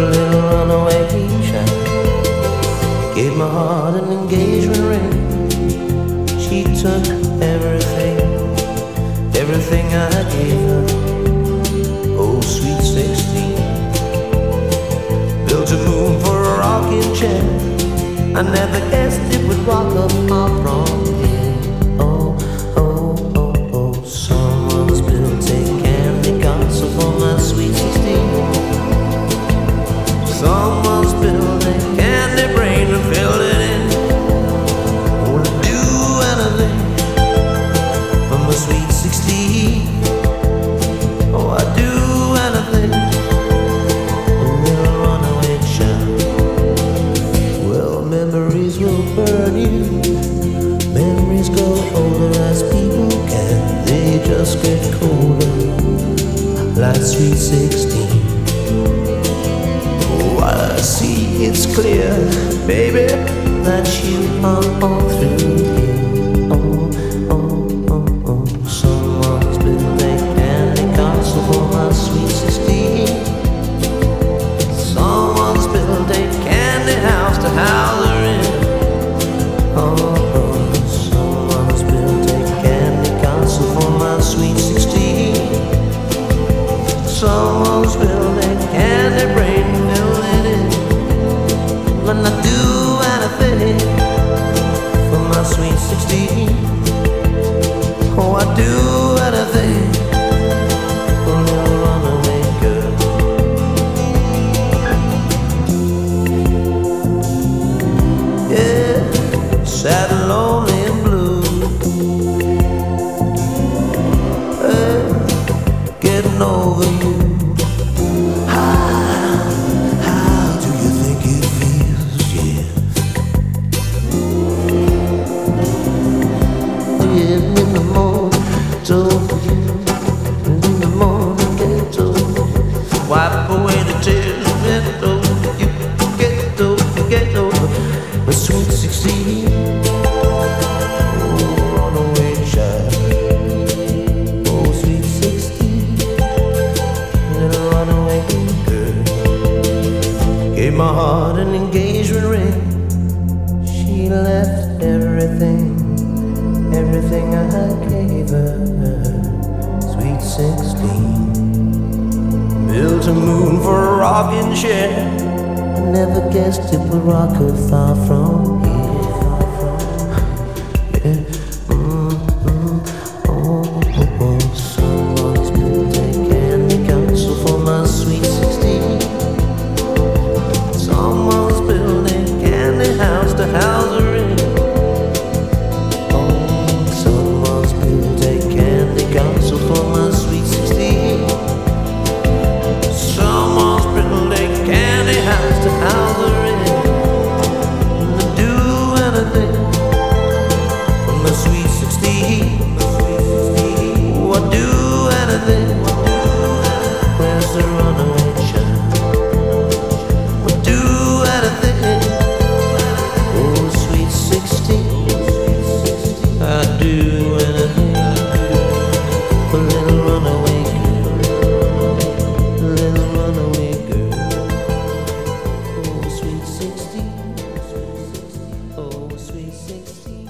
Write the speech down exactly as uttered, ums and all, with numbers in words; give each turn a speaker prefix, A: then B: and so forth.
A: little runaway child. Gave my heart an engagement ring. She took everything, everything I gave her. Oh, sweet sixteen. Built a moon for a rocking chair. I never guessed it would rock up far from here. Oh, oh, oh, oh. Someone's built a candy castle for my sweet sixteen. Someone's built a candy brain to fill it in. Would I do anything for my sweet sixteen? Oh, I'd do anything. A little runaway child. Well, memories will burn you. Memories grow older as people can. They just get colder, like sweet sixteen. Oh, I see it's clear, baby, that you are all through here. Oh, oh, oh, oh. Someone's built a candy castle for my sweet sixteen. Someone's built a candy house to house her in. Oh, oh. Someone's built a candy castle for my sweet sixteen. Someone's built a candy brain to fill it in. When I do anything for my sweet sixteen. Oh, I do anything for a little runaway girl. Yeah, sad and lonely and blue. Hey, getting over you. In the morning, told you. In the morning, get over. Wipe away the tears, get over. You get over, get over. My sweet sixteen. Oh, runaway child. Oh, sweet sixteen. Little runaway girl. Gave my heart an engagement ring. She left everything. Everything I gave her, sweet sixteen. Built a moon for a rocking chair. I never guessed it would rock her far from here. Yeah. Mm, mm, oh, oh, oh. Someone's built a candy castle for my sweet sixteen. Someone's built a candy house to house her in. For my sweet sixteen. Someone's built a candy house to house her in. And to do anything for my sweet sixteen. Oh, I'd do anything. Where's the runaway child? I'd do anything. Oh, sweet sixteen. I'd do anything. A little runaway girl, a little runaway girl. Oh, sweet sixteen, oh, sweet sixteen.